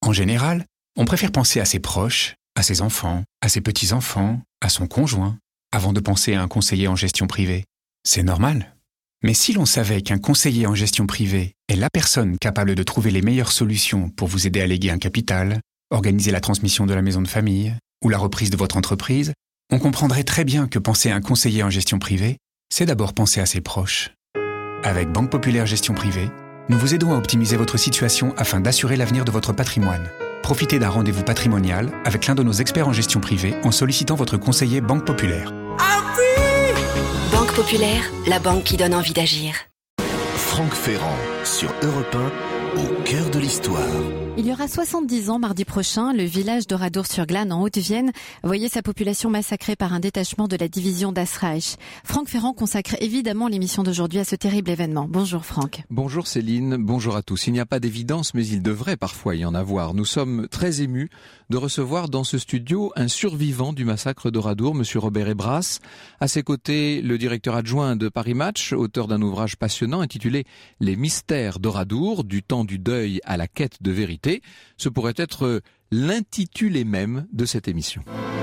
En général, on préfère penser à ses proches, à ses enfants, à ses petits-enfants, à son conjoint, avant de penser à un conseiller en gestion privée. C'est normal. Mais si l'on savait qu'un conseiller en gestion privée est la personne capable de trouver les meilleures solutions pour vous aider à léguer un capital, organiser la transmission de la maison de famille ou la reprise de votre entreprise, on comprendrait très bien que penser à un conseiller en gestion privée, c'est d'abord penser à ses proches. Avec Banque Populaire Gestion Privée, nous vous aidons à optimiser votre situation afin d'assurer l'avenir de votre patrimoine. Profitez d'un rendez-vous patrimonial avec l'un de nos experts en gestion privée en sollicitant votre conseiller Banque Populaire. Banque Populaire, la banque qui donne envie d'agir. Franck Ferrand sur Europe 1, au cœur de l'histoire. Il y aura 70 ans mardi prochain, le village d'Oradour-sur-Glane en Haute-Vienne voyait sa population massacrée par un détachement de la division d'Asreich. Franck Ferrand consacre évidemment l'émission d'aujourd'hui à ce terrible événement. Bonjour Franck. Bonjour Céline, bonjour à tous. Il n'y a pas d'évidence, mais il devrait parfois y en avoir. Nous sommes très émus de recevoir dans ce studio un survivant du massacre d'Oradour, monsieur Robert Ebras. À ses côtés, le directeur adjoint de Paris Match, auteur d'un ouvrage passionnant intitulé « Les mystères d'Oradour, du temps du deuil à la quête de vérité ». Ce pourrait être l'intitulé même de cette émission.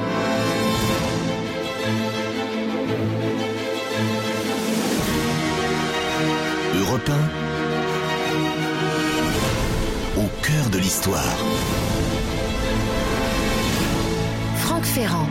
Europe 1, au cœur de l'histoire. Franck Ferrand.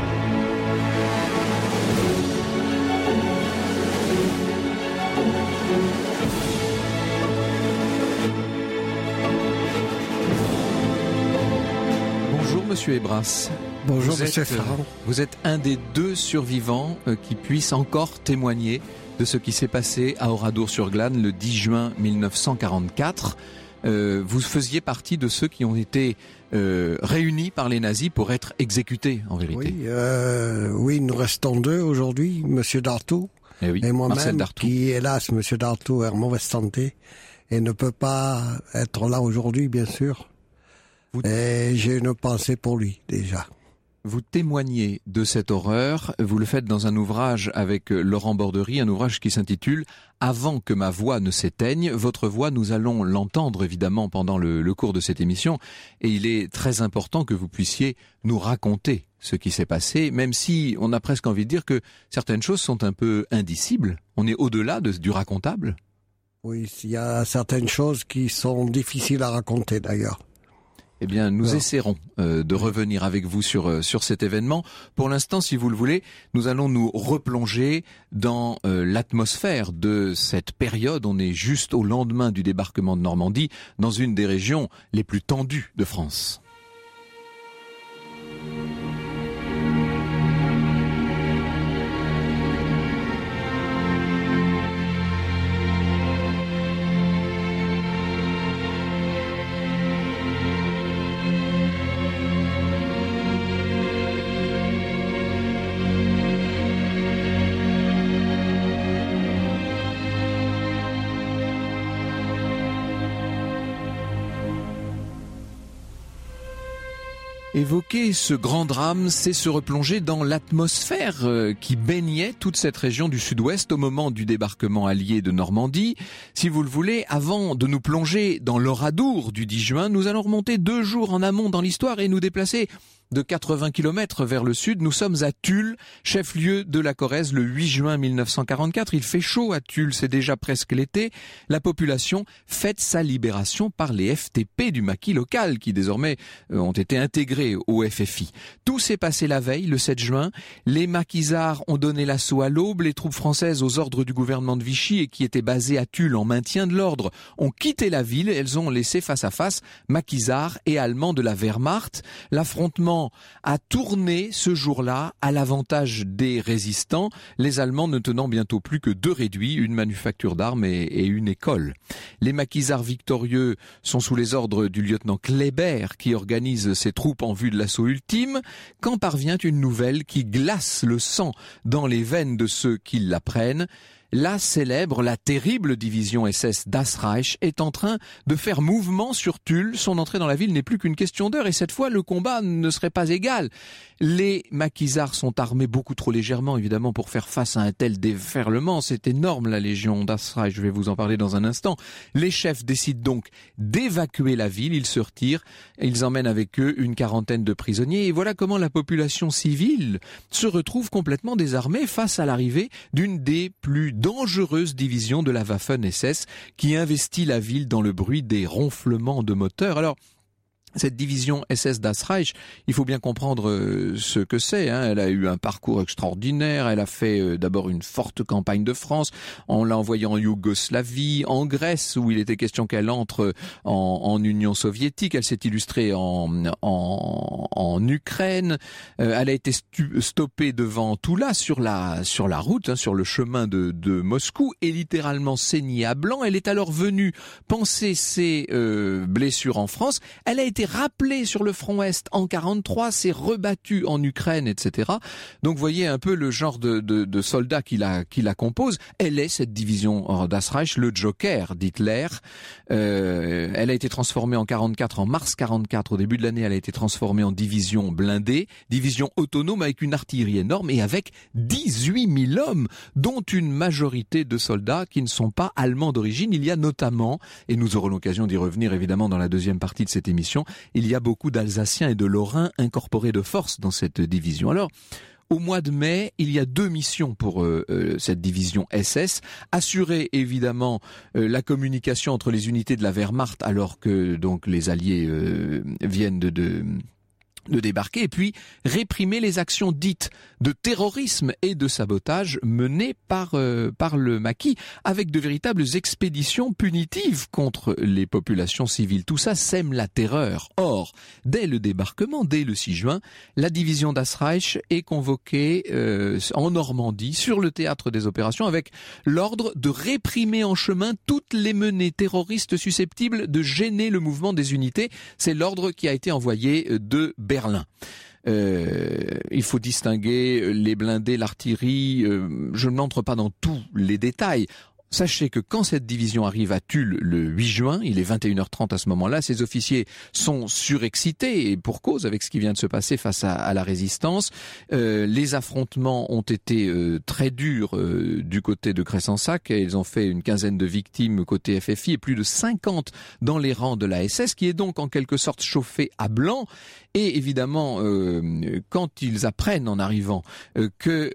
Bonjour Monsieur Ebras. Bonjour Monsieur Ferrand. Vous êtes un des deux survivants qui puissent encore témoigner de ce qui s'est passé à Oradour-sur-Glane le 10 juin 1944. Vous faisiez partie de ceux qui ont été réunis par les nazis pour être exécutés en vérité. Oui, nous restons deux aujourd'hui, Monsieur Dartout et moi-même, qui hélas, Monsieur Dartout est en mauvaise santé et ne peut pas être là aujourd'hui, bien sûr. Et j'ai une pensée pour lui, déjà. Vous témoignez de cette horreur, vous le faites dans un ouvrage avec Laurent Borderie, un ouvrage qui s'intitule « Avant que ma voix ne s'éteigne ». Votre voix, nous allons l'entendre évidemment pendant le cours de cette émission, et il est très important que vous puissiez nous raconter ce qui s'est passé, même si on a presque envie de dire que certaines choses sont un peu indicibles. On est au-delà du racontable. Oui, il y a certaines choses qui sont difficiles à raconter d'ailleurs. Eh bien, nous essaierons de revenir avec vous sur cet événement. Pour l'instant, si vous le voulez, nous allons nous replonger dans l'atmosphère de cette période. On est juste au lendemain du débarquement de Normandie, dans une des régions les plus tendues de France. Évoquer ce grand drame, c'est se replonger dans l'atmosphère qui baignait toute cette région du sud-ouest au moment du débarquement allié de Normandie. Si vous le voulez, avant de nous plonger dans l'Oradour du 10 juin, nous allons remonter 2 jours en amont dans l'histoire et nous déplacer de 80 km vers le sud. Nous sommes à Tulle, chef-lieu de la Corrèze, le 8 juin 1944. Il fait chaud à Tulle, c'est déjà presque l'été. La population fête sa libération par les FTP du maquis local, qui désormais ont été intégrés au FFI. Tout s'est passé la veille, le 7 juin. Les maquisards ont donné l'assaut à l'aube. Les troupes françaises, aux ordres du gouvernement de Vichy et qui étaient basées à Tulle en maintien de l'ordre, ont quitté la ville. Elles ont laissé face à face maquisards et Allemands de la Wehrmacht. L'affrontement a tourné ce jour-là à l'avantage des résistants, les Allemands ne tenant bientôt plus que 2 réduits, une manufacture d'armes et une école. Les maquisards victorieux sont sous les ordres du lieutenant Kléber qui organise ses troupes en vue de l'assaut ultime, quand parvient une nouvelle qui glace le sang dans les veines de ceux qui l'apprennent. la célèbre, la terrible division SS Das Reich est en train de faire mouvement sur Tulle. Son entrée dans la ville n'est plus qu'une question d'heure et cette fois le combat ne serait pas égal. Les maquisards sont armés beaucoup trop légèrement évidemment pour faire face à un tel déferlement. C'est énorme la légion Das Reich, je vais vous en parler dans un instant. Les chefs décident donc d'évacuer la ville, ils se retirent, ils emmènent avec eux une quarantaine de prisonniers et voilà comment la population civile se retrouve complètement désarmée face à l'arrivée d'une des plus dangereuse division de la Waffen-SS qui investit la ville dans le bruit des ronflements de moteurs. Alors, cette division SS Das Reich, il faut bien comprendre ce que c'est. Elle a eu un parcours extraordinaire. Elle a fait d'abord une forte campagne de France. On l'a envoyée en Yougoslavie, en Grèce, où il était question qu'elle entre en Union soviétique. Elle s'est illustrée en Ukraine. Elle a été stoppée devant Toula sur la route, sur le chemin de Moscou, et littéralement saignée à blanc. Elle est alors venue panser ses blessures en France. Elle a été rappelée sur le front Est en 43, s'est rebattue en Ukraine, etc. Donc vous voyez un peu le genre de soldats qui la composent. Elle est cette division Das Reich, le Joker d'Hitler. Elle a été transformée en 44, en mars 44. Au début de l'année, elle a été transformée en division blindée, division autonome avec une artillerie énorme et avec 18 000 hommes, dont une majorité de soldats qui ne sont pas allemands d'origine. Il y a notamment, et nous aurons l'occasion d'y revenir évidemment dans la deuxième partie de cette émission, il y a beaucoup d'Alsaciens et de Lorrains incorporés de force dans cette division. Alors, au mois de mai, il y a 2 missions pour cette division SS. Assurer évidemment la communication entre les unités de la Wehrmacht alors que donc les Alliés viennent de débarquer, et puis réprimer les actions dites de terrorisme et de sabotage menées par le maquis, avec de véritables expéditions punitives contre les populations civiles. Tout ça sème la terreur. Or, dès le débarquement, dès le 6 juin, la division Das Reich est convoquée en Normandie, sur le théâtre des opérations, avec l'ordre de réprimer en chemin toutes les menées terroristes susceptibles de gêner le mouvement des unités. C'est l'ordre qui a été envoyé de Berlin. Il faut distinguer les blindés, l'artillerie. Je n'entre pas dans tous les détails. Sachez que quand cette division arrive à Tulle le 8 juin, il est 21h30 à ce moment-là, ces officiers sont surexcités et pour cause avec ce qui vient de se passer face à la résistance. Les affrontements ont été très durs du côté de Cressensac. Ils ont fait une quinzaine de victimes côté FFI et plus de 50 dans les rangs de la SS, qui est donc en quelque sorte chauffée à blanc. Et évidemment, quand ils apprennent en arrivant que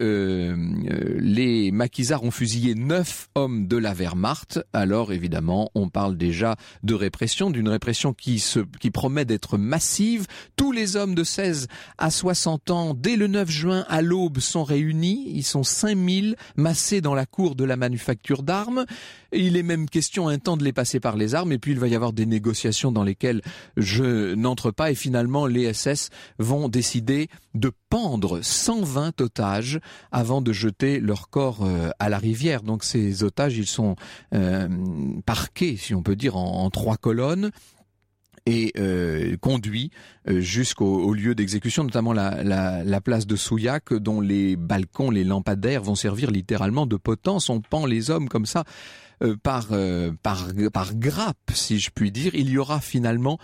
les maquisards ont fusillé 9 hommes de la Wehrmacht, alors évidemment on parle déjà de répression, d'une répression qui promet d'être massive. Tous les hommes de 16 à 60 ans, dès le 9 juin à l'aube, sont réunis. Ils sont 5000 massés dans la cour de la manufacture d'armes. Il est même question un temps de les passer par les armes, et puis il va y avoir des négociations dans lesquelles je n'entre pas, et finalement les SS vont décider de pendre 120 otages avant de jeter leur corps à la rivière. Donc ces otages, ils sont parqués, si on peut dire, en 3 colonnes et conduits jusqu'au lieu d'exécution, notamment la place de Souillac, dont les balcons, les lampadaires vont servir littéralement de potence. On pend les hommes comme ça par grappe, si je puis dire. Il y aura finalement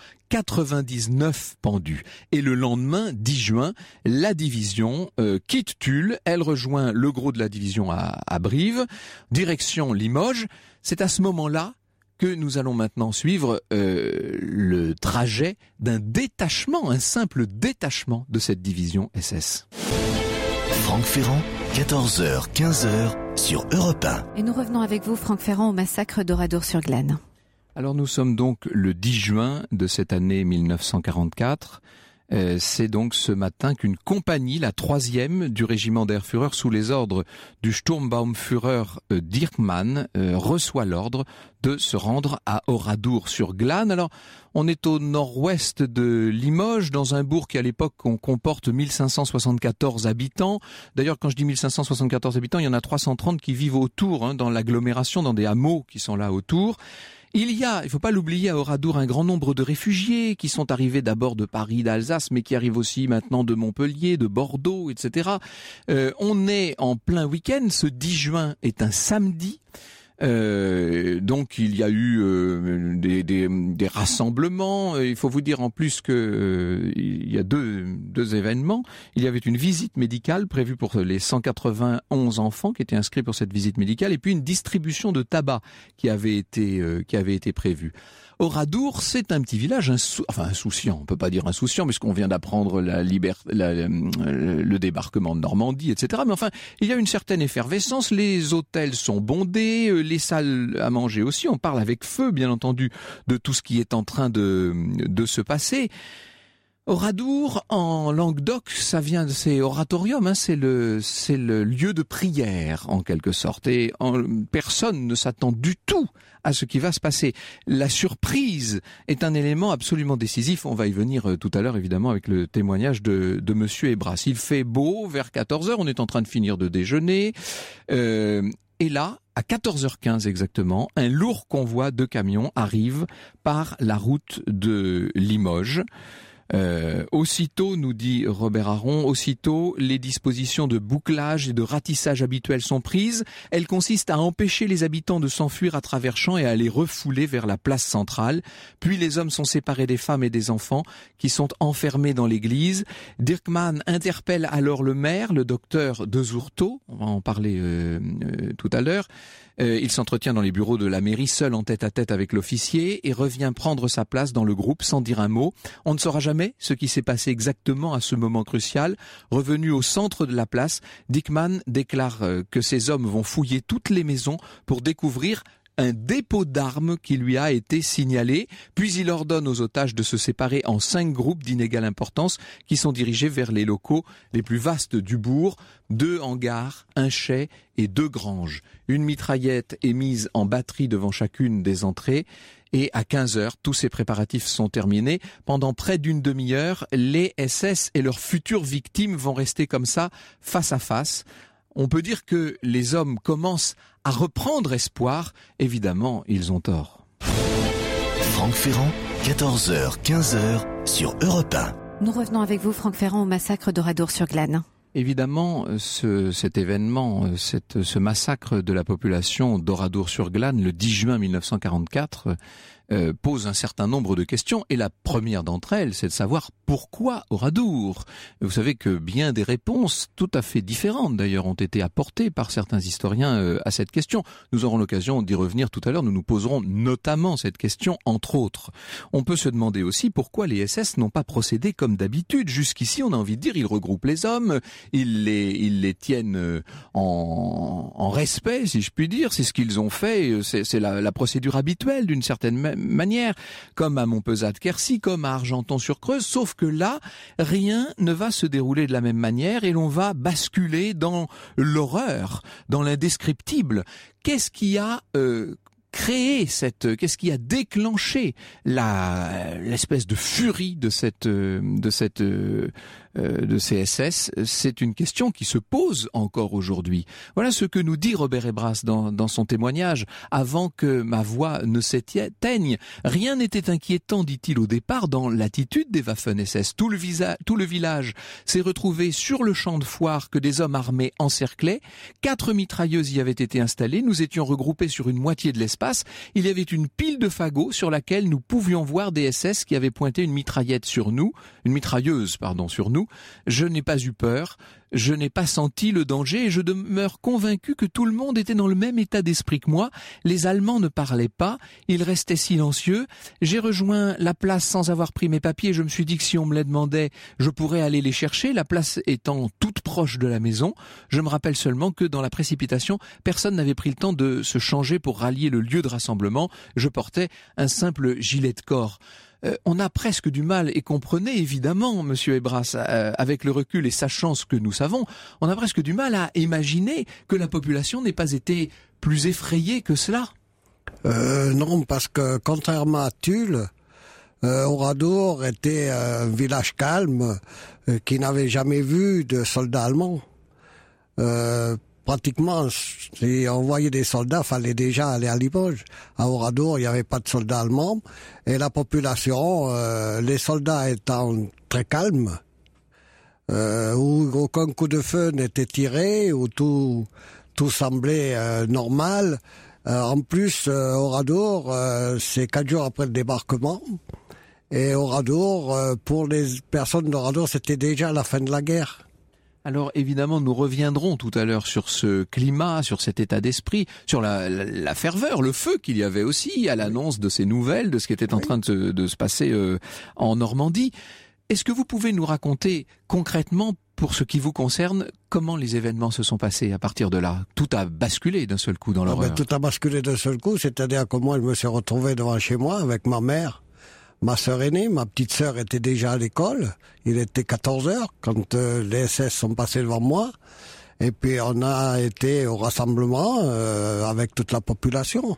99 pendus. Et le lendemain, 10 juin, la division quitte Tulle. Elle rejoint le gros de la division à Brive, direction Limoges. C'est à ce moment-là que nous allons maintenant suivre le trajet d'un détachement, un simple détachement de cette division SS. Franck Ferrand, 14h, 15h sur Europe 1. Et nous revenons avec vous, Franck Ferrand, au massacre d'Oradour-sur-Glane. Alors nous sommes donc le 10 juin de cette année 1944. C'est donc ce matin qu'une compagnie, la 3e du régiment der Führer, sous les ordres du Sturmbaumführer Dirkmann, reçoit l'ordre de se rendre à Oradour-sur-Glane. Alors, on est au nord-ouest de Limoges, dans un bourg qui à l'époque comporte 1574 habitants. D'ailleurs, quand je dis 1574 habitants, il y en a 330 qui vivent autour, dans l'agglomération, dans des hameaux qui sont là autour. Il faut pas l'oublier, à Oradour, un grand nombre de réfugiés qui sont arrivés d'abord de Paris, d'Alsace, mais qui arrivent aussi maintenant de Montpellier, de Bordeaux, etc. On est en plein week-end, ce 10 juin est un samedi. Donc il y a eu des rassemblements. Il faut vous dire en plus que il y a deux événements. Il y avait une visite médicale prévue pour les 191 enfants qui étaient inscrits pour cette visite médicale, et puis une distribution de tabac qui avait été prévue. Oradour, c'est un petit village insouciant, on peut pas dire insouciant, puisqu'on vient d'apprendre le débarquement de Normandie, etc. Mais enfin, il y a une certaine effervescence, les hôtels sont bondés, les salles à manger aussi, on parle avec feu, bien entendu, de tout ce qui est en train de se passer. Oradour, en Languedoc, c'est oratorium, c'est le lieu de prière, en quelque sorte. Et personne ne s'attend du tout à ce qui va se passer. La surprise est un élément absolument décisif. On va y venir tout à l'heure, évidemment, avec le témoignage de Monsieur Ebras. Il fait beau, vers 14h, on est en train de finir de déjeuner. Et là, à 14h15 exactement, un lourd convoi de camions arrive par la route de Limoges. Aussitôt, nous dit Robert Aron, aussitôt les dispositions de bouclage et de ratissage habituelles sont prises. Elles consistent à empêcher les habitants de s'enfuir à travers champs et à les refouler vers la place centrale. Puis les hommes sont séparés des femmes et des enfants qui sont enfermés dans l'église. Dirkman interpelle alors le maire, le docteur de Zourteau, on va en parler tout à l'heure. Il s'entretient dans les bureaux de la mairie, seul en tête-à-tête avec l'officier, et revient prendre sa place dans le groupe sans dire un mot. On ne saura jamais ce qui s'est passé exactement à ce moment crucial. Revenu au centre de la place, Dickmann déclare que ces hommes vont fouiller toutes les maisons pour découvrir un dépôt d'armes qui lui a été signalé, puis il ordonne aux otages de se séparer en 5 groupes d'inégale importance qui sont dirigés vers les locaux les plus vastes du bourg, 2 hangars, un chai et 2 granges. Une mitraillette est mise en batterie devant chacune des entrées. Et à 15h, tous ces préparatifs sont terminés. Pendant près d'une demi-heure, les SS et leurs futures victimes vont rester comme ça, face à face. On peut dire que les hommes commencent à reprendre espoir. Évidemment, ils ont tort. Franck Ferrand, 14h, 15h sur Europe 1. Nous revenons avec vous, Franck Ferrand, au massacre d'Oradour-sur-Glane. Évidemment, cet événement, ce massacre de la population d'Oradour-sur-Glane, le 10 juin 1944, pose un certain nombre de questions, et la première d'entre elles, c'est de savoir pourquoi Oradour. Vous savez que bien des réponses tout à fait différentes d'ailleurs ont été apportées par certains historiens à cette question. Nous aurons l'occasion d'y revenir tout à l'heure, nous nous poserons notamment cette question entre autres. On peut se demander aussi pourquoi les SS n'ont pas procédé comme d'habitude. Jusqu'ici, on a envie de dire, ils regroupent les hommes, ils les tiennent en respect, si je puis dire, c'est ce qu'ils ont fait, c'est la procédure habituelle d'une certaine manière, comme à Montpezat-de-Quercy, comme à Argenton-sur-Creuse, sauf que là, rien ne va se dérouler de la même manière et l'on va basculer dans l'horreur, dans l'indescriptible. Qu'est-ce qui a qu'est-ce qui a déclenché l'espèce de furie de ces SS? C'est une question qui se pose encore aujourd'hui. Voilà ce que nous dit Robert Ebras dans son témoignage. Avant que ma voix ne s'éteigne, rien n'était inquiétant, dit-il au départ, dans l'attitude des Waffen-SS. Tout le village s'est retrouvé sur le champ de foire que des hommes armés encerclaient. 4 mitrailleuses y avaient été installées. Nous étions regroupés sur une moitié de l'espace. Il y avait une pile de fagots sur laquelle nous pouvions voir des SS qui avaient pointé une mitrailleuse sur nous. Je n'ai pas eu peur, je n'ai pas senti le danger et je demeure convaincu que tout le monde était dans le même état d'esprit que moi. Les Allemands ne parlaient pas, ils restaient silencieux. J'ai rejoint la place sans avoir pris mes papiers. Je me suis dit que si on me les demandait, je pourrais aller les chercher, la place étant toute proche de la maison. Je me rappelle seulement que dans la précipitation, personne n'avait pris le temps de se changer pour rallier le lieu de rassemblement. Je portais un simple gilet de corps. On a presque du mal, et comprenez évidemment, Monsieur Ebras, avec le recul et sachant ce que nous savons, on a presque du mal à imaginer que la population n'ait pas été plus effrayée que cela. Non, parce que contrairement à Tulle, Oradour était un village calme qui n'avait jamais vu de soldats allemands. pratiquement, si on voyait des soldats, fallait déjà aller à Limoges. À Oradour, il n'y avait pas de soldats allemands. Et la population, les soldats étant très calmes, où aucun coup de feu n'était tiré, où tout semblait normal. En plus, Oradour, c'est 4 jours après le débarquement. Et Oradour, pour les personnes d'Oradour, c'était déjà la fin de la guerre. Alors évidemment, nous reviendrons tout à l'heure sur ce climat, sur cet état d'esprit, sur la ferveur, le feu qu'il y avait aussi à l'annonce de ces nouvelles, de ce qui était en train de se passer en Normandie. Est-ce que vous pouvez nous raconter concrètement, pour ce qui vous concerne, comment les événements se sont passés à partir de là? Tout a basculé d'un seul coup dans l'horreur. Tout a basculé d'un seul coup, c'est-à-dire que moi, je me suis retrouvé devant chez moi avec ma mère, ma sœur aînée. Ma petite sœur était déjà à l'école. Il était 14h quand les SS sont passés devant moi. Et puis on a été au rassemblement avec toute la population,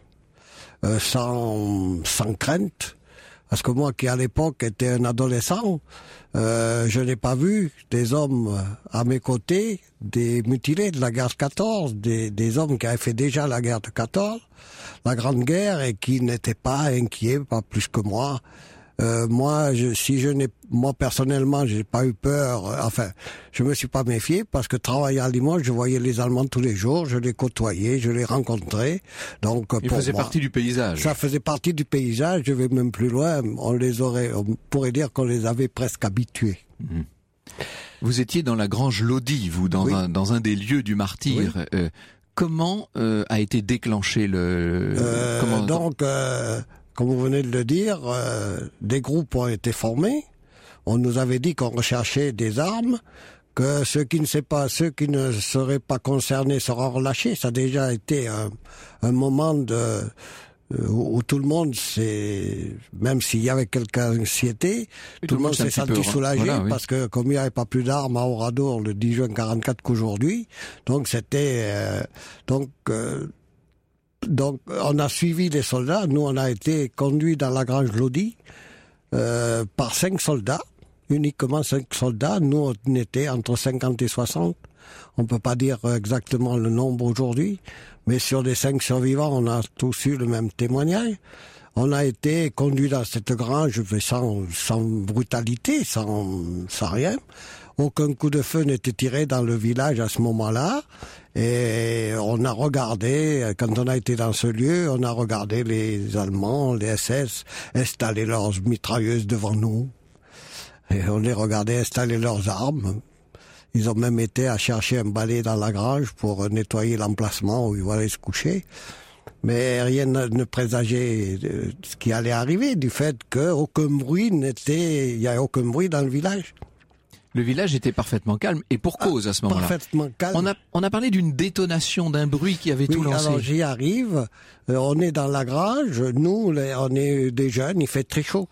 sans crainte. Parce que moi qui à l'époque était un adolescent, je n'ai pas vu des hommes à mes côtés, des mutilés de la guerre de 14, des hommes qui avaient fait déjà la guerre de 14, la Grande Guerre, et qui n'étaient pas inquiets, pas plus que moi. Moi personnellement, j'ai pas eu peur. Enfin, je me suis pas méfié parce que travaillant à Limoges, je voyais les Allemands tous les jours, je les côtoyais, je les rencontrais. Donc, ils faisaient partie du paysage. Ça faisait partie du paysage. Je vais même plus loin. On pourrait dire qu'on les avait presque habitués. Mmh. Vous étiez dans la Grange Lodi, vous, dans un des lieux du martyr. Oui. Comment a été déclenché Comme vous venez de le dire, des groupes ont été formés. On nous avait dit qu'on recherchait des armes, que ceux qui ne seraient pas concernés seront relâchés. Ça a déjà été un moment où tout le monde même s'il y avait quelque anxiété, tout le monde s'est senti soulagé parce que comme il n'y avait pas plus d'armes à Oradour le 10 juin 44 qu'aujourd'hui, donc c'était Donc, on a suivi les soldats. Nous, on a été conduits dans la Grange Lodi par 5 soldats, uniquement 5 soldats. Nous, on était entre 50 et 60. On peut pas dire exactement le nombre aujourd'hui, mais sur les 5 survivants, on a tous eu le même témoignage. On a été conduits dans cette grange sans brutalité, sans rien. Aucun coup de feu n'était tiré dans le village à ce moment-là. Et on a regardé, quand on a été dans ce lieu, on a regardé les Allemands, les SS, installer leurs mitrailleuses devant nous. Et on les regardait installer leurs armes. Ils ont même été à chercher un balai dans la grange pour nettoyer l'emplacement où ils allaient se coucher. Mais rien ne présageait ce qui allait arriver, du fait qu'il n'y avait aucun bruit dans le village. Le village était parfaitement calme, et pour cause à ce moment-là. Parfaitement calme. On a parlé d'une détonation, d'un bruit qui avait tout lancé. Alors j'y arrive, on est dans la grange, nous on est des jeunes, il fait très chaud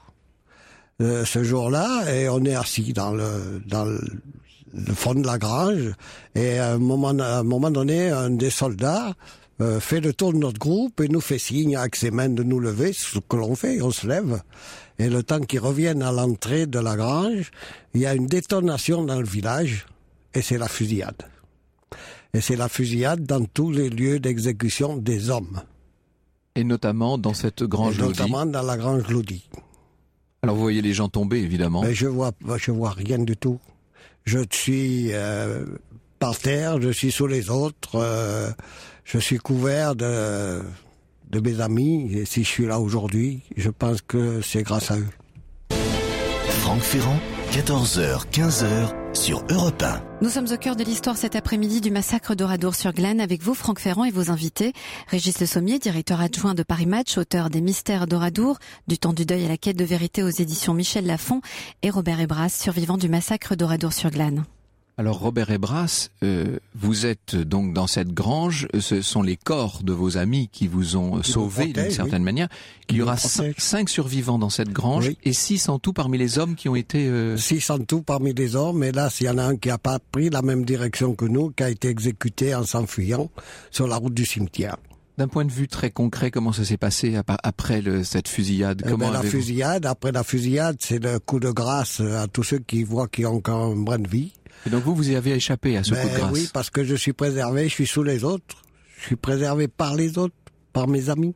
ce jour-là, et on est assis dans le fond de la grange, et à un moment donné, un des soldats fait le tour de notre groupe et nous fait signe avec ses mains de nous lever, ce que l'on fait, on se lève. Et le temps qu'ils reviennent à l'entrée de la grange, il y a une détonation dans le village, et c'est la fusillade. Et c'est la fusillade dans tous les lieux d'exécution des hommes. Et notamment dans cette grange Lodi. Notamment dans la grange Lodi. Alors vous voyez les gens tomber, évidemment. Mais je vois rien du tout. Je suis par terre, je suis sous les autres, je suis couvert de mes amis, et si je suis là aujourd'hui, je pense que c'est grâce à eux. Franck Ferrand, 14h, 15h, sur Europe 1. Nous sommes au cœur de l'histoire cet après-midi du massacre d'Oradour-sur-Glane avec vous, Franck Ferrand, et vos invités. Régis Le Sommier, directeur adjoint de Paris Match, auteur des Mystères d'Oradour, du temps du deuil à la quête de vérité aux éditions Michel Lafon, et Robert Ebras, survivant du massacre d'Oradour-sur-Glane. Alors Robert Ebras, vous êtes donc dans cette grange, ce sont les corps de vos amis qui vous ont sauvé d'une certaine manière. Il y aura 5 survivants dans cette grange, et 6 en tout parmi les hommes qui ont été... 6 en tout parmi les hommes, et là, s'il y en a un qui n'a pas pris la même direction que nous, qui a été exécuté en s'enfuyant sur la route du cimetière. D'un point de vue très concret, comment ça s'est passé après cette fusillade? Après la fusillade, c'est le coup de grâce à tous ceux qui voient qu'ils ont encore un brin de vie. Et donc vous y avez échappé à ce coup de grâce? Oui, parce que je suis préservé, je suis sous les autres. Je suis préservé par les autres, par mes amis,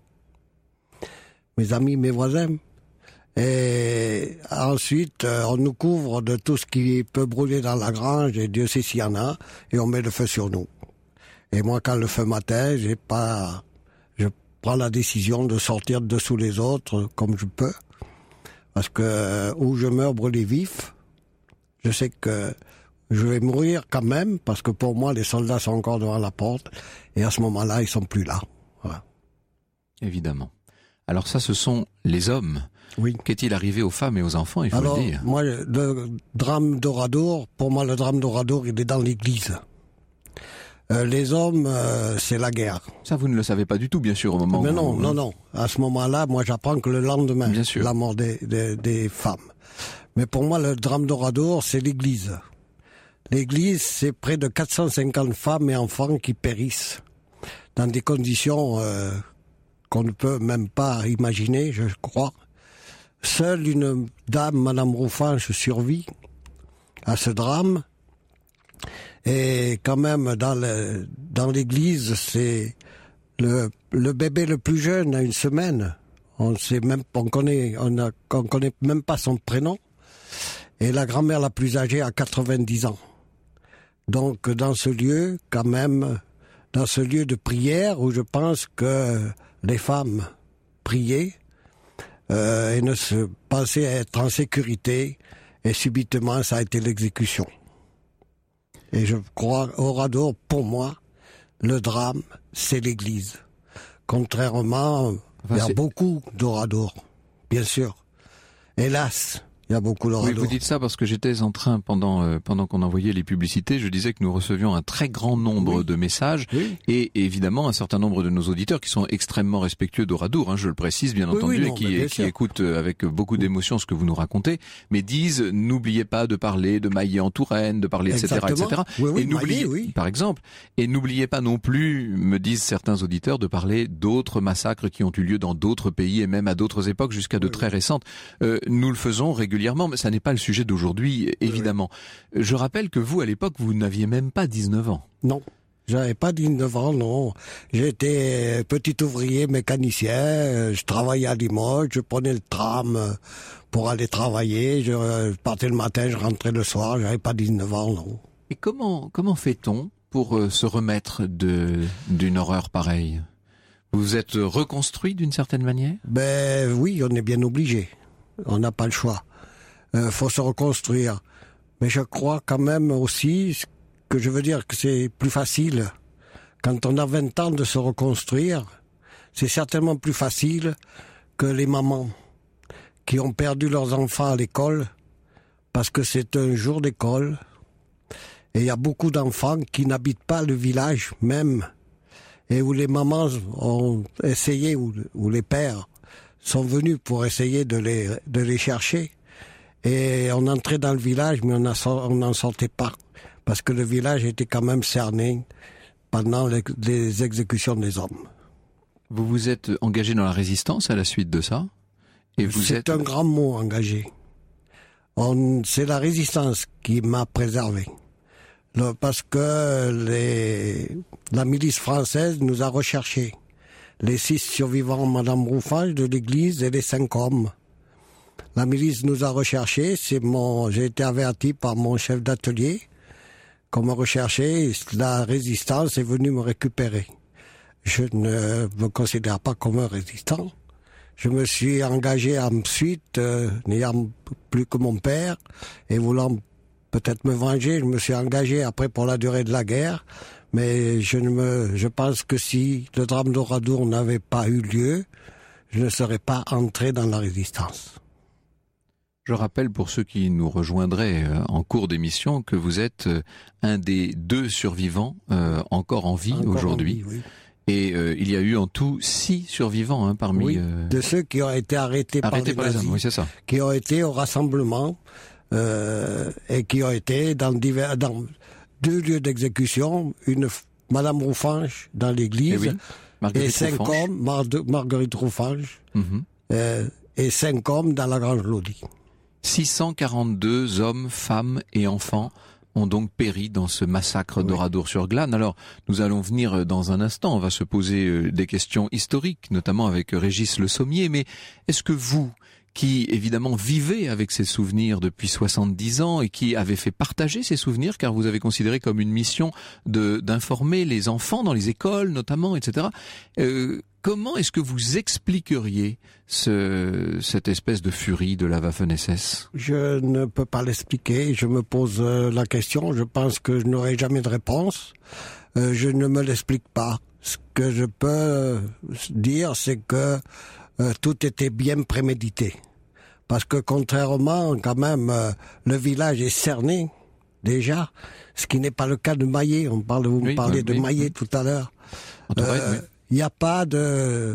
mes voisins. Et ensuite, on nous couvre de tout ce qui peut brûler dans la grange, et Dieu sait s'il y en a, et on met le feu sur nous. Et moi, quand le feu m'atteint, je prends la décision de sortir de dessous les autres comme je peux. Parce que où je meurs brûlé vif, je sais que je vais mourir quand même, parce que pour moi, les soldats sont encore devant la porte, et à ce moment-là, ils sont plus là. Voilà. Évidemment. Alors ça, ce sont les hommes. Oui. Qu'est-il arrivé aux femmes et aux enfants, il faut le dire? Moi, le drame d'Oradour, pour moi, le drame d'Oradour, il est dans l'église. Les hommes, c'est la guerre. Ça, vous ne le savez pas du tout, bien sûr, au moment où... Mais non. À ce moment-là, moi, j'apprends que le lendemain, bien sûr, la mort des femmes. Mais pour moi, le drame d'Oradour, c'est l'église. L'église, c'est près de 450 femmes et enfants qui périssent dans des conditions qu'on ne peut même pas imaginer, je crois. Seule une dame, Madame Roufange, survit à ce drame. Et quand même, dans l'église, c'est le bébé le plus jeune à 1 semaine. On connaît même pas son prénom. Et la grand-mère la plus âgée a 90 ans. Donc, dans ce lieu, quand même, dans ce lieu de prière où je pense que les femmes priaient, et ne se pensaient être en sécurité, et subitement, ça a été l'exécution. Et je crois, Oradour, pour moi, le drame, c'est l'église. Contrairement, il y a beaucoup d'Oradour, bien sûr. Hélas, il y a beaucoup d'Oradour. Oui, vous dites ça parce que j'étais en train, pendant qu'on envoyait les publicités, je disais que nous recevions un très grand nombre de messages, et évidemment un certain nombre de nos auditeurs qui sont extrêmement respectueux d'Oradour, hein, je le précise bien entendu, et qui écoutent avec beaucoup d'émotion ce que vous nous racontez, mais disent n'oubliez pas de parler de Maillé en Touraine, de parler etc. Oui, et n'oubliez, par exemple, et n'oubliez pas non plus, me disent certains auditeurs, de parler d'autres massacres qui ont eu lieu dans d'autres pays et même à d'autres époques jusqu'à de très récentes. Nous le faisons régulièrement, mais ça n'est pas le sujet d'aujourd'hui, évidemment. Je rappelle que vous, à l'époque, vous n'aviez même pas 19 ans. Non, j'avais pas 19 ans, non. J'étais petit ouvrier mécanicien, je travaillais à Limoges, je prenais le tram pour aller travailler, je partais le matin, je rentrais le soir, j'avais pas 19 ans, non. Et comment fait-on pour se remettre d'une horreur pareille? Vous êtes reconstruit d'une certaine manière? Ben oui, on est bien obligé. On n'a pas le choix. Faut se reconstruire. Mais je crois quand même aussi que je veux dire que c'est plus facile. Quand on a 20 ans de se reconstruire, c'est certainement plus facile que les mamans qui ont perdu leurs enfants à l'école parce que c'est un jour d'école. Et il y a beaucoup d'enfants qui n'habitent pas le village même et où les mamans ont essayé, ou les pères sont venus pour essayer de les chercher. Et on entrait dans le village, mais on n'en sortait pas. Parce que le village était quand même cerné pendant les exécutions des hommes. Vous vous êtes engagé dans la résistance à la suite de ça? C'est un grand mot, engagé. C'est la résistance qui m'a préservé. Parce que la milice française nous a recherchés. Les 6 survivants, Madame Roufange de l'église et les 5 hommes. La milice nous a recherchés, j'ai été averti par mon chef d'atelier qu'on me recherchait, la résistance est venue me récupérer. Je ne me considère pas comme un résistant. Je me suis engagé ensuite, n'ayant plus que mon père, et voulant peut-être me venger, je me suis engagé après pour la durée de la guerre, mais je pense que si le drame d'Oradour n'avait pas eu lieu, je ne serais pas entré dans la résistance. Je rappelle pour ceux qui nous rejoindraient en cours d'émission que vous êtes un des 2 survivants encore en vie aujourd'hui. Oui. Et il y a eu en tout 6 survivants parmi... de ceux qui ont été arrêtés par les nazis, oui, c'est ça. Qui ont été au rassemblement et qui ont été dans 2 lieux d'exécution, Madame Roufange dans l'église, et 5 hommes, Marguerite Roufange, et 5 hommes dans la Grange Lodi. 642 hommes, femmes et enfants ont donc péri dans ce massacre d'Oradour-sur-Glane. Alors, nous allons venir dans un instant, on va se poser des questions historiques, notamment avec Régis Le Sommier, mais est-ce que vous, qui évidemment vivez avec ces souvenirs depuis 70 ans et qui avez fait partager ces souvenirs, car vous avez considéré comme une mission d'informer les enfants dans les écoles notamment, etc., comment est-ce que vous expliqueriez cette espèce de furie de la Waffen-SS ? Je ne peux pas l'expliquer. Je me pose la question. Je pense que je n'aurai jamais de réponse. Je ne me l'explique pas. Ce que je peux dire, c'est que tout était bien prémédité. Parce que contrairement, quand même, le village est cerné déjà, ce qui n'est pas le cas de Maillé. Vous me parlez de Maillé tout à l'heure. Il n'y a pas eu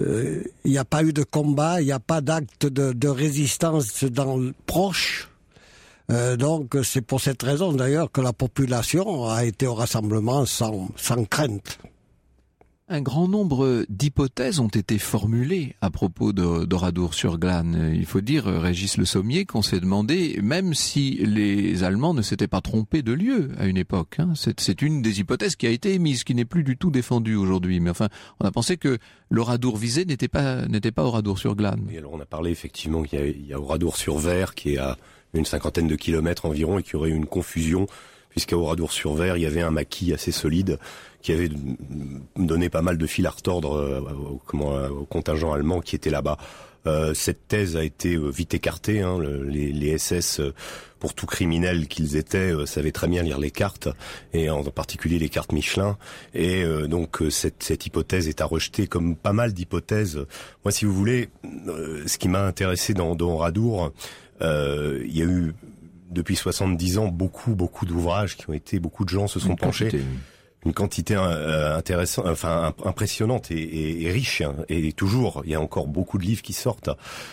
de combat, il n'y a pas d'acte de résistance proche. Donc c'est pour cette raison d'ailleurs que la population a été au rassemblement sans crainte. Un grand nombre d'hypothèses ont été formulées à propos d'Oradour-sur-Glane. Il faut dire, Régis Le Sommier, qu'on s'est demandé, même si les Allemands ne s'étaient pas trompés de lieu à une époque. C'est une des hypothèses qui a été émise, qui n'est plus du tout défendue aujourd'hui. Mais enfin, on a pensé que l'Oradour visé n'était pas Oradour-sur-Glane. Et alors on a parlé effectivement qu'il y a Oradour-sur-Ver qui est à une 50aine de kilomètres environ et qu'il y aurait eu une confusion, puisqu'à Oradour-sur-Ver, il y avait un maquis assez solide qui avait donné pas mal de fil à retordre au contingent allemand qui était là-bas. Cette thèse a été vite écartée. Les SS, pour tout criminel qu'ils étaient, savaient très bien lire les cartes, et en particulier les cartes Michelin. Et donc cette hypothèse est à rejeter, comme pas mal d'hypothèses. Moi, si vous voulez, ce qui m'a intéressé dans Oradour, il y a eu depuis 70 ans beaucoup d'ouvrages qui ont été, beaucoup de gens se sont penchés. Une quantité intéressante, enfin impressionnante et riche, et toujours il y a encore beaucoup de livres qui sortent.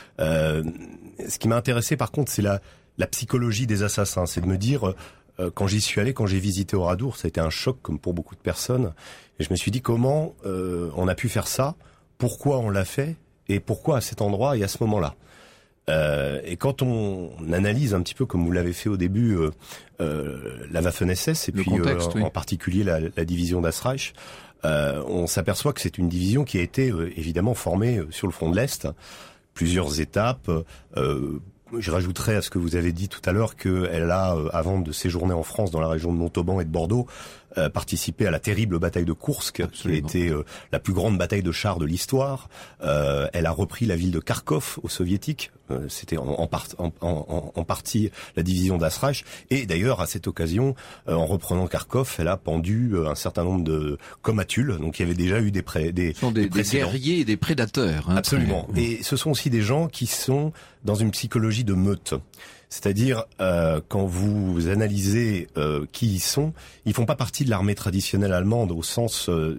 Ce qui m'a intéressé par contre, c'est la psychologie des assassins, c'est de me dire, quand j'y suis allé, quand j'ai visité Oradour, ça a été un choc comme pour beaucoup de personnes, et je me suis dit comment on a pu faire ça, pourquoi on l'a fait et pourquoi à cet endroit et à ce moment-là. Et quand on analyse un petit peu comme vous l'avez fait au début la Waffen-SS et puis en particulier la division d'Asreich, on s'aperçoit que c'est une division qui a été évidemment formée sur le front de l'Est, plusieurs étapes. Je rajouterais à ce que vous avez dit tout à l'heure qu'elle a, avant de séjourner en France dans la région de Montauban et de Bordeaux, participé à la terrible bataille de Koursk, Absolument. Qui a été la plus grande bataille de chars de l'histoire. Elle a repris la ville de Kharkov aux soviétiques. C'était en partie la division d'Asreich. Et d'ailleurs, à cette occasion, en reprenant Kharkov, elle a pendu un certain nombre de comatules. Donc il y avait déjà eu des guerriers et des prédateurs. Absolument. Et ce sont aussi des gens qui sont dans une psychologie de meute. C'est-à-dire, quand vous analysez qui ils sont, ils font pas partie de l'armée traditionnelle allemande au sens de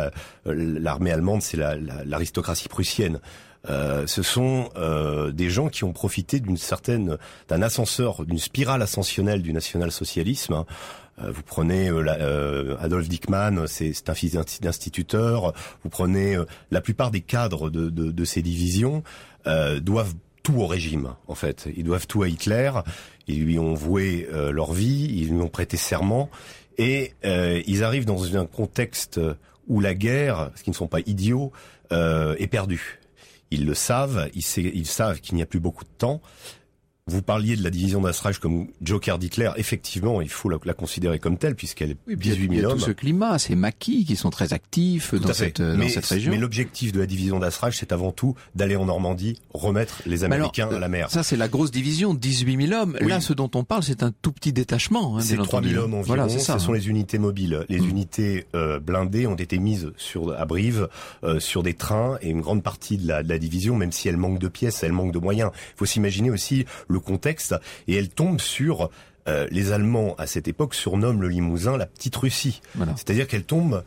l'armée allemande, c'est l'aristocratie prussienne. Ce sont des gens qui ont profité d'un ascenseur, d'une spirale ascensionnelle du national-socialisme. Vous prenez Adolf Dickmann, c'est un fils d'instituteur. Vous prenez la plupart des cadres de ces divisions doivent tout au régime, en fait. Ils doivent tout à Hitler. Ils lui ont voué leur vie, ils lui ont prêté serment, et ils arrivent dans un contexte où la guerre, parce qu'ils ne sont pas idiots, est perdue. Ils le savent, ils savent qu'il n'y a plus beaucoup de temps. Vous parliez de la division d'Asreich comme Joker d'Hitler. Effectivement, il faut la considérer comme telle, puisqu'elle est 18 000 hommes. Il y a tout ce climat, ces maquis qui sont très actifs dans cette région. Mais l'objectif de la division d'Asreich, c'est avant tout d'aller en Normandie, remettre les Américains à la mer. Ça, c'est la grosse division, 18 000 hommes. Oui. Là, ce dont on parle, c'est un tout petit détachement. C'est 3 000 hommes environ. Voilà, ce sont les unités mobiles. Les unités blindées ont été mises à Brive, sur des trains, et une grande partie de la division, même si elle manque de pièces, elle manque de moyens. Il faut s'imaginer aussi le contexte, et elle tombe sur les Allemands à cette époque surnomment le Limousin la petite Russie. Voilà. C'est-à-dire qu'elle tombe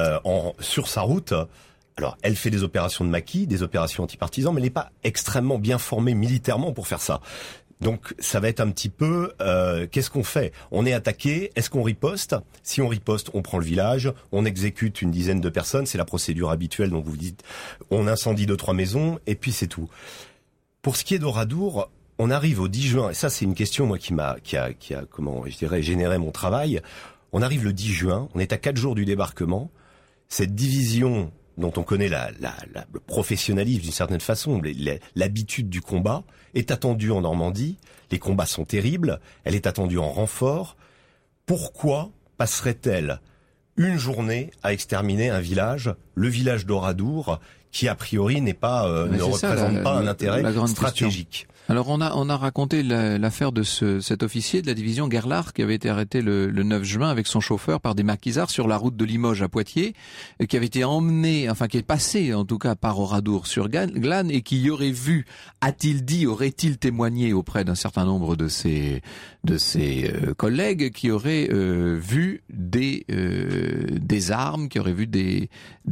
sur sa route. Alors, elle fait des opérations de maquis, des opérations antipartisans, mais elle n'est pas extrêmement bien formée militairement pour faire ça. Donc, ça va être un petit peu, qu'est-ce qu'on fait ? On est attaqué, est-ce qu'on riposte ? Si on riposte, on prend le village, on exécute une dizaine de personnes, c'est la procédure habituelle, donc vous dites, on incendie 2-3 maisons, et puis c'est tout. Pour ce qui est d'Oradour, on arrive au 10 juin, et ça c'est une question moi qui a comment je dirais généré mon travail. On arrive le 10 juin, on est à 4 jours du débarquement. Cette division dont on connaît le professionnalisme d'une certaine façon, l'habitude du combat, est attendue en Normandie. Les combats sont terribles, elle est attendue en renfort. Pourquoi passerait-elle une journée à exterminer un village, le village d'Oradour, qui a priori ne représente pas un intérêt stratégique. Question. Alors on a raconté l'affaire de cet officier de la division Gerlach qui avait été arrêté le 9 juin avec son chauffeur par des maquisards sur la route de Limoges à Poitiers, qui avait été emmené, qui est passé en tout cas par Oradour sur Glane et qui y aurait vu, aurait-il témoigné auprès d'un certain nombre de ses collègues qui auraient vu des armes, qui auraient vu des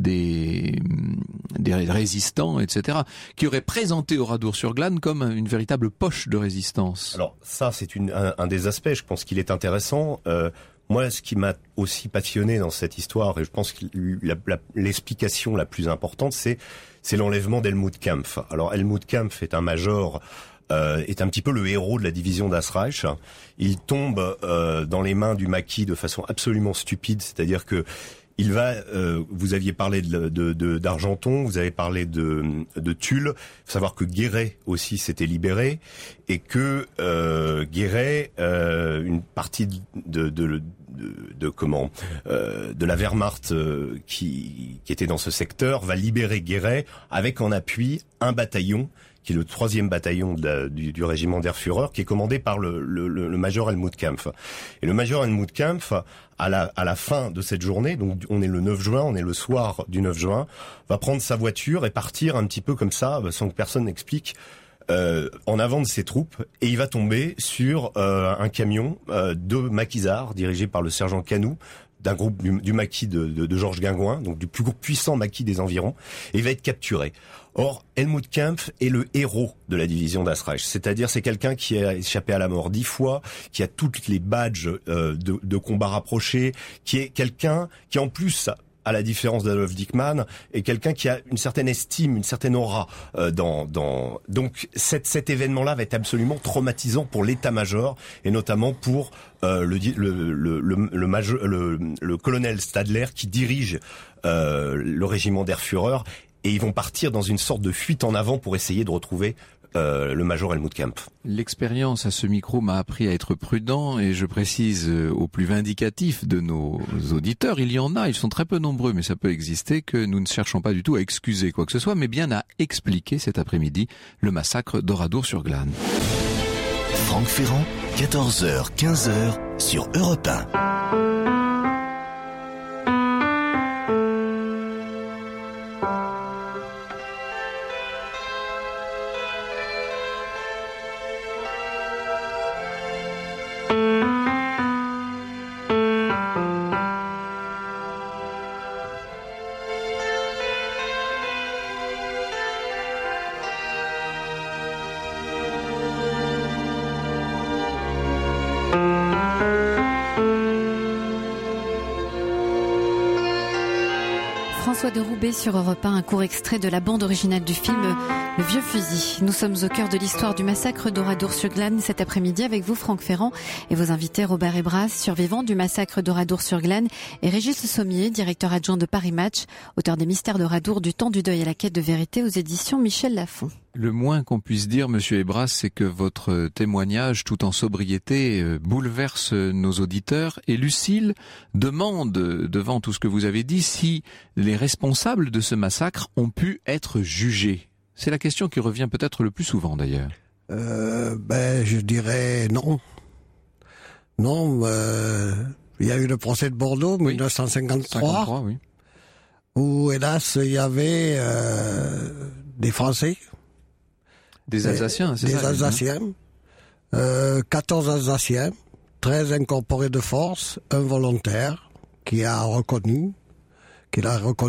résistants, etc., qui auraient présenté Oradour sur Glane comme une véritable poche de résistance. Alors ça, c'est un des aspects, je pense qu'il est intéressant. Moi, ce qui m'a aussi passionné dans cette histoire, et je pense que l'explication la plus importante, c'est l'enlèvement d'Helmut Kampf. Alors Helmut Kampf est un major, est un petit peu le héros de la division d'Asreich. Il tombe dans les mains du maquis de façon absolument stupide, c'est-à-dire que il va, vous aviez parlé d'Argenton, vous avez parlé de Tulle. Il faut savoir que Guéret aussi s'était libéré et que Guéret, une partie de la Wehrmacht qui était dans ce secteur, va libérer Guéret avec en appui un bataillon qui est le 3e bataillon du régiment der Führer, qui est commandé par le major Helmut Kampf. Et le major Helmut Kampf, à la fin de cette journée, donc on est le 9 juin, on est le soir du 9 juin, va prendre sa voiture et partir un petit peu comme ça, sans que personne n'explique, en avant de ses troupes, et il va tomber sur un camion de maquisards dirigé par le sergent Canou, d'un groupe du maquis de Georges Guingouin, donc du plus puissant maquis des environs, et il va être capturé. Or, Helmut Kampf est le héros de la division d'Asreich, c'est-à-dire c'est quelqu'un qui a échappé à la mort 10 fois, qui a toutes les badges de combat rapprochés, qui est quelqu'un qui en plus, à la différence d'Adolf Dickmann, est quelqu'un qui a une certaine estime, une certaine aura donc cet événement-là va être absolument traumatisant pour l'état-major et notamment pour le colonel Stadler qui dirige le régiment der Führer, et ils vont partir dans une sorte de fuite en avant pour essayer de retrouver le major Helmut Kampf. L'expérience à ce micro m'a appris à être prudent, et je précise au plus vindicatif de nos auditeurs, il y en a, ils sont très peu nombreux, mais ça peut exister, que nous ne cherchons pas du tout à excuser quoi que ce soit, mais bien à expliquer cet après-midi le massacre d'Oradour sur Glane. Franck Ferrand, 14h, 15h sur Europe 1. François de Roubaix sur Europe 1, un court extrait de la bande originale du film Le Vieux Fusil. Nous sommes au cœur de l'histoire du massacre d'Oradour-sur-Glane cet après-midi avec vous, Franck Ferrand, et vos invités Robert Ebras, survivant du massacre d'Oradour-sur-Glane, et Régis Sommier, directeur adjoint de Paris Match, auteur des Mystères d'Oradour, du temps du deuil à la quête de vérité aux éditions Michel Lafon. Le moins qu'on puisse dire, monsieur Ebras, c'est que votre témoignage, tout en sobriété, bouleverse nos auditeurs. Et Lucille demande, devant tout ce que vous avez dit, si les responsables de ce massacre ont pu être jugés. C'est la question qui revient peut-être le plus souvent, d'ailleurs. Je dirais non. Non, il y a eu le procès de Bordeaux, oui. 1953, oui. Où, hélas, il y avait des Français. Des Alsaciens, c'est ça? Des Alsaciens. 14 Alsaciens, 13 incorporés de force, un volontaire qui l'a reconnu. Il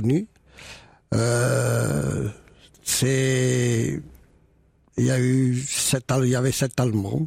y avait 7 Allemands,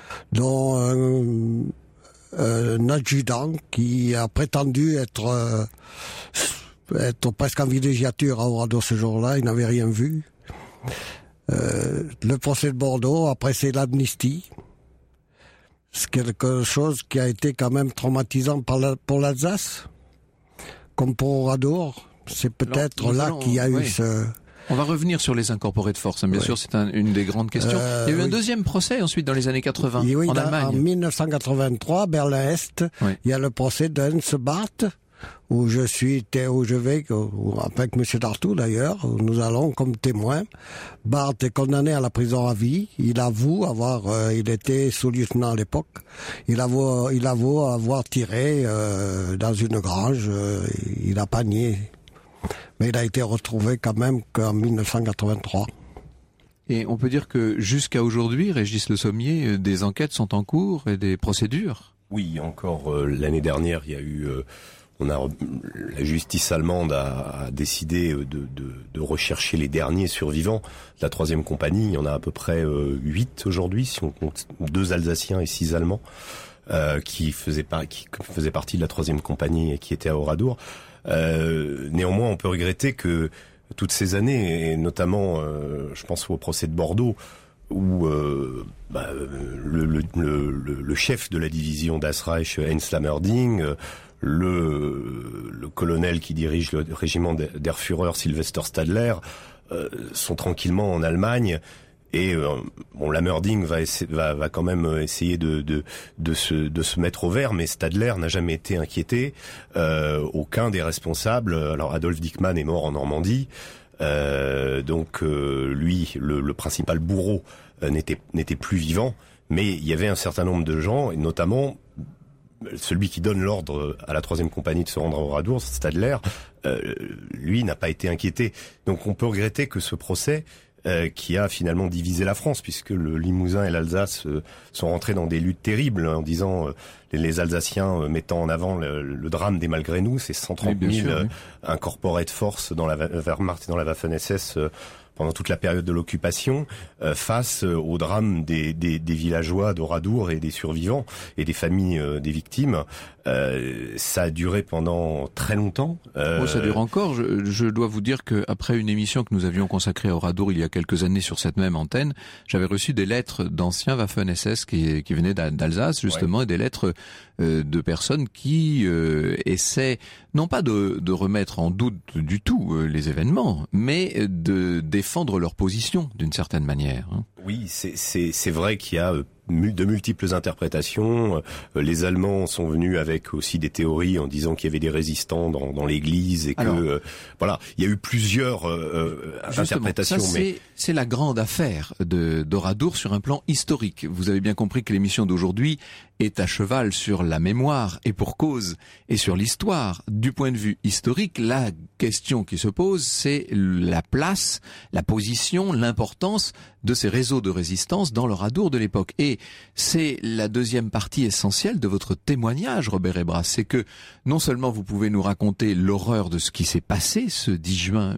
dont un adjudant qui a prétendu être presque en villégiature à Oradour ce jour-là, il n'avait rien vu. Le procès de Bordeaux, après c'est l'amnistie. C'est quelque chose qui a été quand même traumatisant pour l'Alsace, comme pour Oradour. C'est peut-être là qu'il y a eu ce... On va revenir sur les incorporés de force, bien sûr, c'est une des grandes questions. Il y a eu un deuxième procès ensuite dans les années 80, en Allemagne. En 1983, Berlin-Est, il y a le procès de Hans Barth, où je vais, avec M. Dartout d'ailleurs, où nous allons comme témoins. Barth est condamné à la prison à vie. Il avoue il était sous-lieutenant à l'époque. Il avoue avoir tiré dans une grange. Il n'a pas nié. Mais il a été retrouvé quand même qu'en 1983. Et on peut dire que jusqu'à aujourd'hui, Régis Le Sommier, des enquêtes sont en cours et des procédures. Oui, encore l'année dernière, il y a eu... la justice allemande a décidé de rechercher les derniers survivants de la 3e compagnie. Il y en a à peu près 8 aujourd'hui, si on compte 2 Alsaciens et 6 Allemands, qui faisaient partie de la 3e compagnie et qui étaient à Oradour. Néanmoins, on peut regretter que toutes ces années, et notamment, je pense au procès de Bordeaux, où le chef de la division Das Reich, Heinz Lammerding, le colonel qui dirige le régiment der Führer, Sylvester Stadler, sont tranquillement en Allemagne. Et Lammerding va quand même essayer de se mettre au vert, mais Stadler n'a jamais été inquiété. Aucun des responsables. Alors Adolf Dickmann est mort en Normandie, donc lui, le principal bourreau, n'était plus vivant. Mais il y avait un certain nombre de gens, et notamment celui qui donne l'ordre à la 3e compagnie de se rendre à Oradour, Stadler, lui n'a pas été inquiété. Donc on peut regretter que ce procès, qui a finalement divisé la France, puisque le Limousin et l'Alsace sont rentrés dans des luttes terribles, en disant les Alsaciens mettant en avant le drame des malgré nous, ces 130 000 incorporés de force dans la Wehrmacht et dans la Waffen-SS pendant toute la période de l'occupation, face au drame des villageois d'Oradour et des survivants et des familles des victimes. Ça a duré pendant très longtemps. Ça dure encore. Je dois vous dire que après une émission que nous avions consacrée à Oradour il y a quelques années sur cette même antenne, j'avais reçu des lettres d'anciens Waffen-SS qui venaient d'Alsace justement, et des lettres de personnes qui essaient non pas de remettre en doute du tout les événements, mais de défendre leur position d'une certaine manière. Oui, c'est vrai qu'il y a de multiples interprétations. Les Allemands sont venus avec aussi des théories en disant qu'il y avait des résistants dans l'Église et que voilà, il y a eu plusieurs interprétations. C'est la grande affaire d'Oradour sur un plan historique. Vous avez bien compris que l'émission d'aujourd'hui est à cheval sur la mémoire et pour cause, et sur l'histoire. Du point de vue historique, la question qui se pose, c'est la place, la position, l'importance de ces réseaux de résistance dans l'Oradour de l'époque. Et c'est la deuxième partie essentielle de votre témoignage, Robert Ebras. C'est que non seulement vous pouvez nous raconter l'horreur de ce qui s'est passé ce 10 juin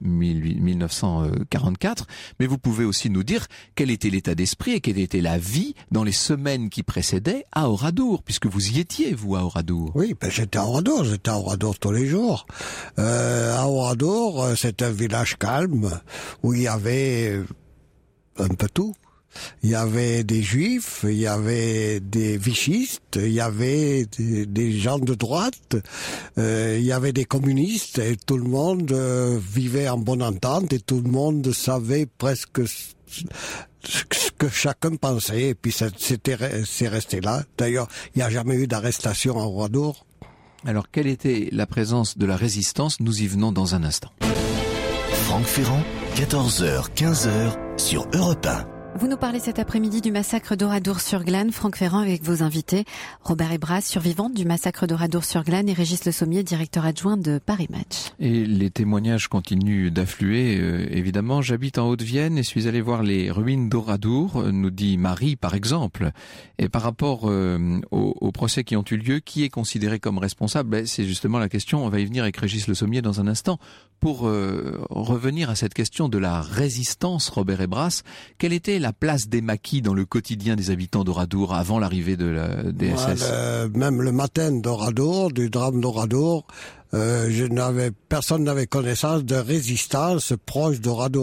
1944, mais vous pouvez aussi nous dire quel était l'état d'esprit et quelle était la vie dans les semaines qui précédaient à Oradour, puisque vous y étiez, vous, à Oradour. Oui, j'étais à Oradour tous les jours. À Oradour, c'est un village calme où il y avait un peu tout. Il y avait des juifs, il y avait des vichistes, il y avait des gens de droite, il y avait des communistes, et tout le monde vivait en bonne entente, et tout le monde savait presque ce que chacun pensait, et puis c'est resté là. D'ailleurs, il n'y a jamais eu d'arrestation à Oradour. Alors, quelle était la présence de la résistance? Nous y venons dans un instant. Franck Ferrand, 14h, 15h, sur Europe 1. Vous nous parlez cet après-midi du massacre d'Oradour-sur-Glane. Franck Ferrand avec vos invités. Robert Ebras, survivante du massacre d'Oradour-sur-Glane, et Régis Le Sommier, directeur adjoint de Paris Match. Et les témoignages continuent d'affluer, évidemment. J'habite en Haute-Vienne et suis allé voir les ruines d'Oradour, nous dit Marie par exemple. Et par rapport aux procès qui ont eu lieu, qui est considéré comme responsable? C'est justement la question. On va y venir avec Régis Le Sommier dans un instant. Pour revenir à cette question de la résistance, Robert Ebras, quelle était la place des maquis dans le quotidien des habitants d'Oradour avant l'arrivée de la DSS? Même le matin d'Oradour, du drame d'Oradour, personne n'avait connaissance de résistance proche d'Oradour.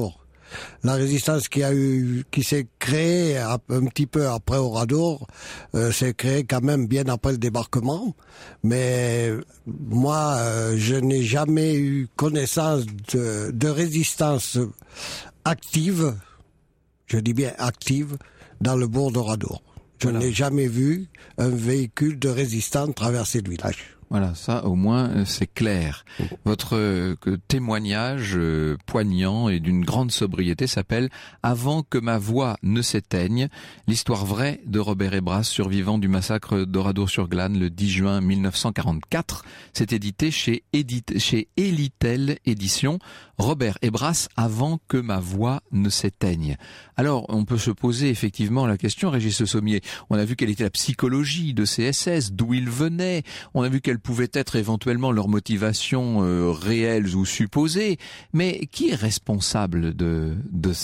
La résistance qui s'est créée un petit peu après Oradour, s'est créée quand même bien après le débarquement. Mais moi, je n'ai jamais eu connaissance de résistance active, je dis bien active, dans le bourg d'Oradour. Je n'ai jamais vu un véhicule de résistance traverser le village. Voilà, ça au moins c'est clair. Votre témoignage poignant et d'une grande sobriété s'appelle « Avant que ma voix ne s'éteigne », l'histoire vraie de Robert Hébras, survivant du massacre d'Oradour-sur-Glane le 10 juin 1944. C'est édité chez Elitel Éditions. Robert Hébras, avant que ma voix ne s'éteigne. Alors, on peut se poser effectivement la question, Régis Le Sommier. On a vu quelle était la psychologie de ces SS, d'où ils venaient. On a vu quelles pouvaient être éventuellement leurs motivations réelles ou supposées. Mais qui est responsable de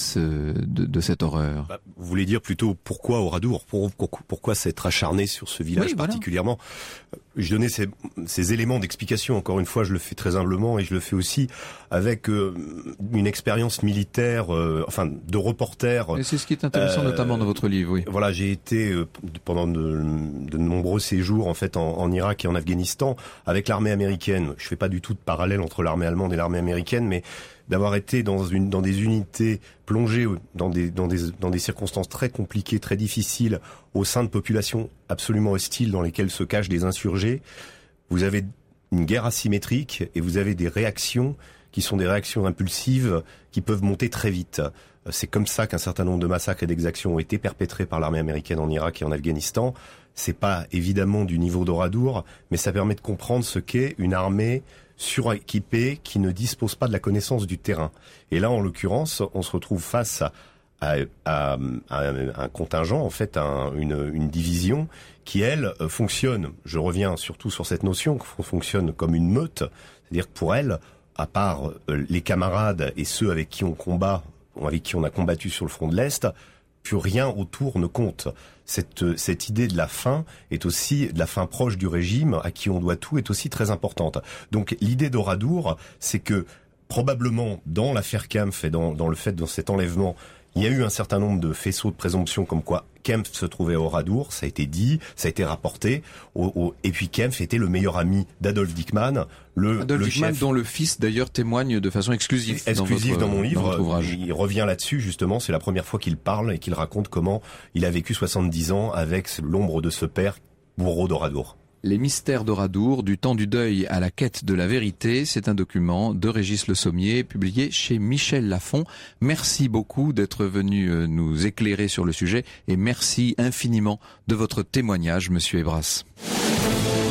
cette horreur? Vous voulez dire plutôt pourquoi Oradour? Pourquoi s'être acharné sur ce village particulièrement? Je donnais ces éléments d'explication. Encore une fois, je le fais très humblement et je le fais aussi avec une expérience militaire, de reporter. Et c'est ce qui est intéressant notamment dans votre livre, oui. Voilà, j'ai été pendant de nombreux séjours en fait en Irak et en Afghanistan avec l'armée américaine. Je fais pas du tout de parallèle entre l'armée allemande et l'armée américaine, mais d'avoir été dans des unités plongées dans des circonstances très compliquées, très difficiles, au sein de populations absolument hostiles dans lesquelles se cachent des insurgés. Vous avez une guerre asymétrique et vous avez des réactions qui sont des réactions impulsives qui peuvent monter très vite. C'est comme ça qu'un certain nombre de massacres et d'exactions ont été perpétrés par l'armée américaine en Irak et en Afghanistan. C'est pas évidemment du niveau d'Oradour, mais ça permet de comprendre ce qu'est une armée suréquipée qui ne dispose pas de la connaissance du terrain. Et là, en l'occurrence, on se retrouve face à un contingent, en fait, une division qui, elle, fonctionne. Je reviens surtout sur cette notion, fonctionne comme une meute. C'est-à-dire que pour elle, à part les camarades et ceux avec qui on combat, avec qui on a combattu sur le front de l'Est, plus rien autour ne compte. Cette idée de la fin est aussi, de la fin proche du régime, à qui on doit tout, est aussi très importante. Donc l'idée d'Oradour, c'est que probablement dans l'affaire Kempf et dans cet enlèvement, il y a eu un certain nombre de faisceaux de présomption comme quoi Kempf se trouvait à Oradour, ça a été dit, ça a été rapporté, et puis Kempf était le meilleur ami d'Adolf Dickmann, le Dickmann chef, dont le fils d'ailleurs témoigne de façon exclusive dans mon livre. Ouvrage. Il revient là-dessus justement, c'est la première fois qu'il parle et qu'il raconte comment il a vécu 70 ans avec l'ombre de ce père bourreau d'Oradour. Les mystères d'Oradour, du temps du deuil à la quête de la vérité, c'est un document de Régis Le Sommier, publié chez Michel Lafon. Merci beaucoup d'être venu nous éclairer sur le sujet et merci infiniment de votre témoignage, Monsieur Hébras.